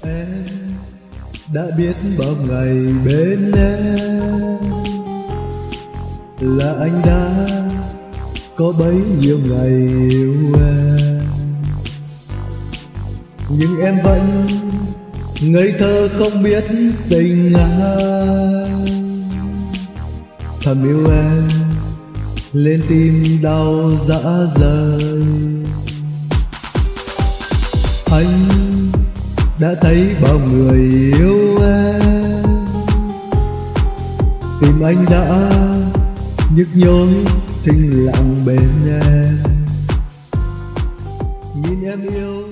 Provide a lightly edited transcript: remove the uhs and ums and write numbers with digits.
Em đã biết bao ngày bên em là anh đã có bấy nhiêu ngày yêu em, nhưng em vẫn ngây thơ không biết tình anh. Thầm yêu em lên tim đau dã rời. Anh đã thấy bao người yêu em, tim anh đã nhức nhối thinh lặng bên em. Nhìn em yêu